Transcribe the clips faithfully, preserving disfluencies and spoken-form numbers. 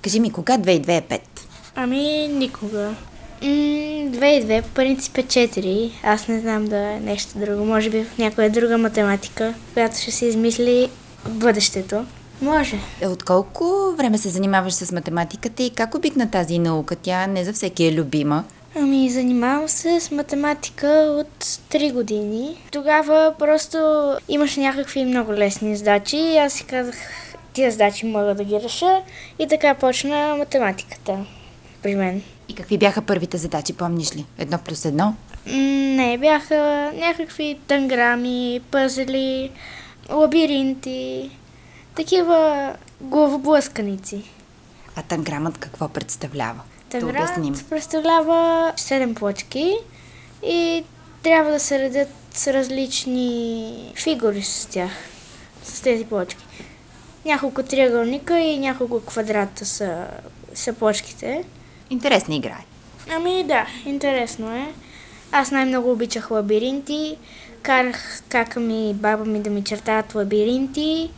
Кажи ми, кога две и две е пет? Ами, никога. М, две и две по принцип е четири. Аз не знам да е нещо друго. Може би в някоя друга математика, която ще се измисли в бъдещето. Може. От колко време се занимаваш с математиката и как обикна тази наука? Тя не за всеки е любима. Ами, занимавам се с математика от три години. Тогава просто имаше някакви много лесни задачи и аз си казах, тия задачи мога да ги реша, и така почна математиката при мен. И какви бяха първите задачи, помниш ли? Едно плюс едно? М, Не, бяха някакви танграми, пъзели, лабиринти, такива главоблъсканици. А танграмът какво представлява? Да обясним. Танграмът представлява седем плочки и трябва да се редят с различни фигури с тях, с тези плочки. Няколко триъгълника и няколко квадрата са, са плочките. Интересна игра е. Ами да, интересно е. Аз най-много обичах лабиринти. Карах кака ми и баба ми да ми чертаят лабиринти.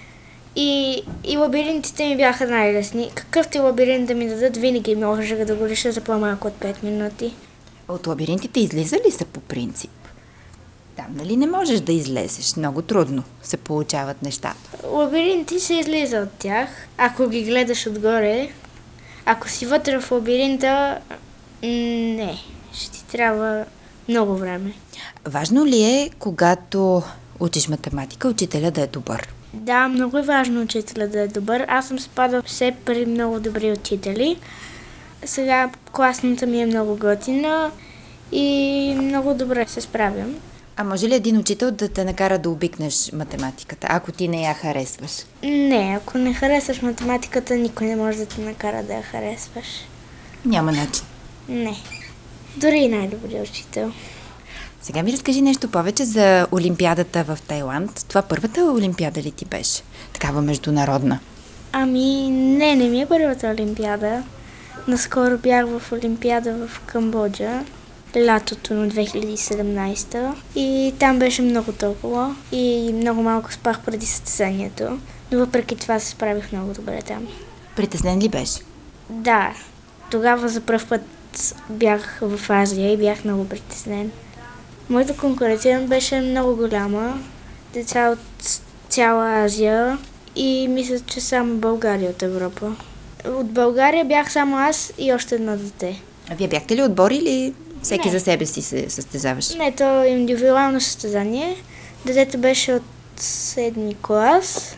И, и лабиринтите ми бяха най-лесни. Какъвто и лабиринт да ми дадат, винаги можех да го реша за по-малко от пет минути. От лабиринтите излизали са по принцип? Там, нали не можеш да излезеш? Много трудно се получават нещата. Лабиринти се излиза от тях, ако ги гледаш отгоре. Ако си вътре в лабиринта, м, не, ще ти трябва много време. Важно ли е, когато учиш математика, учителя да е добър? Да, много е важно учителя да е добър. Аз съм спадал все при много добри учители. Сега класната ми е много готина и много добре се справям. А може ли един учител да те накара да обикнеш математиката, ако ти не я харесваш? Не, ако не харесваш математиката, никой не може да те накара да я харесваш. Няма начин. Не. Дори и най-добрият учител. Сега ми разкажи нещо повече за Олимпиадата в Тайланд. Това първата Олимпиада ли ти беше? Такава международна. Ами, не, не ми е първата Олимпиада. Наскоро бях в Олимпиада в Камбоджа, лятото на две хиляди и седемнадесета, и там беше много топло и много малко спах преди състезанието, но въпреки това се справих много добре там. Притеснен ли беше? Да, тогава за пръв път бях в Азия и бях много притеснен. Моята конкуренция беше много голяма, деца от цяла Азия и мисля, че само България от Европа. От България бях само аз и още едно дете. А вие бяхте ли отбори или всеки Не. за себе си се състезаваш? Не, то е индивидуално състезание. Детето беше от седми клас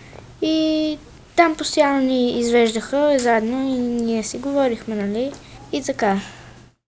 и там постоянно ни извеждаха заедно и ние си говорихме, нали? И така.